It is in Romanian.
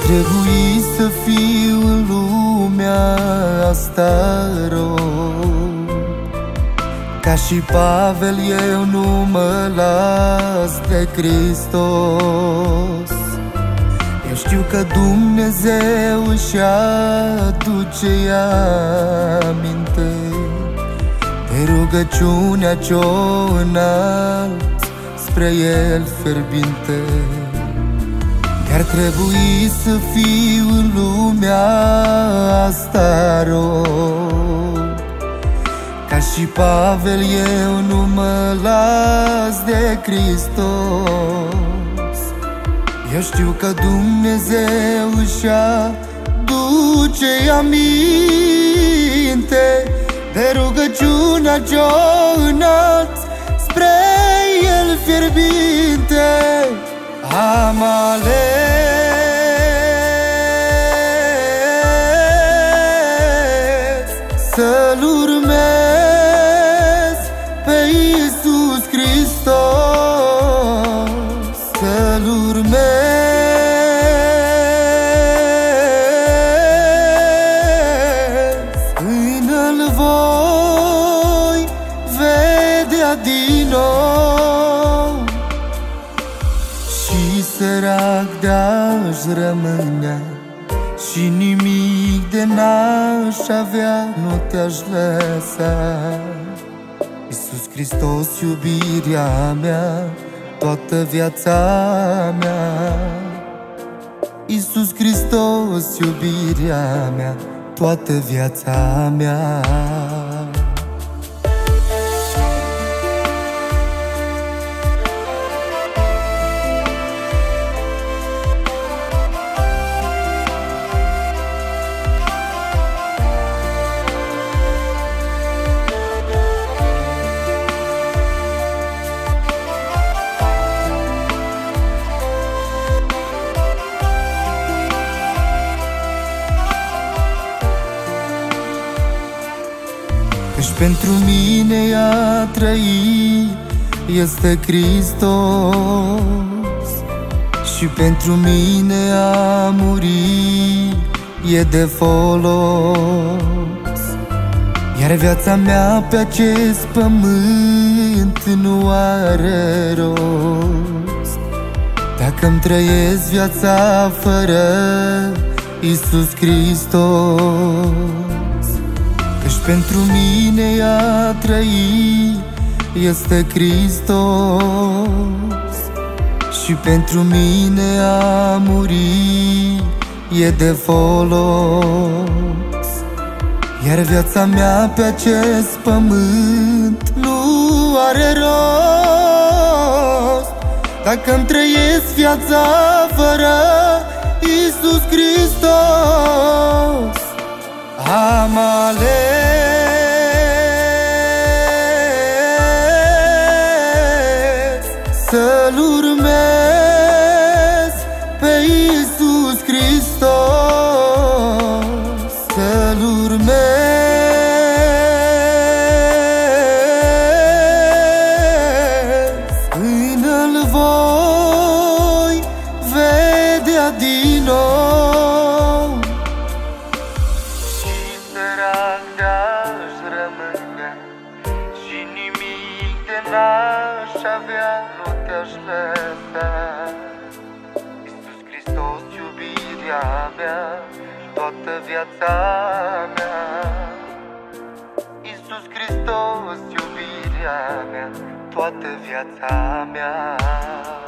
trebui să fiu în lumea asta rob. Ca și Pavel eu nu mă las de Hristos. Eu știu că Dumnezeu își aduce aminte de rugăciunea ce-o înalt spre El fierbinte. Ar trebui să fiu în lumea asta rob. Ca și Pavel eu nu mă las de Hristos. Eu știu că Dumnezeu își aduce aminte de rugăciunea ce-o înalt spre El fierbinte. Am ales să-L urmez pe Iisus Hristos, să-L urmez. Până-L voi vedea din nou și sărac de-aș rămânea și nimic de n-aș avea, nu te-aș lăsa. Iisus Hristos, iubirea mea, toată viața mea. Iisus Hristos, iubirea mea, toată viața mea. Căci pentru mine a trăi este Hristos și pentru mine a muri e de folos. Iar viața mea pe acest pământ nu are rost dacă-mi trăiesc viața fără Iisus Hristos. Căci pentru mine a trăi este Hristos și pentru mine a muri e de folos. Iar viața mea pe acest pământ nu are rost dacă-mi trăiesc viața fără Iisus Hristos. Am ales să-L urmez pe Iisus Hristos, să-L urmez. Până-L voi vedea din nou și sărac de-aș rămânea și nimic de n-aș avea, nu te-aș lăsa. Iisus Hristos, iubirea mea, toată viața mea. Iisus Hristos, iubirea mea, toată viața mea.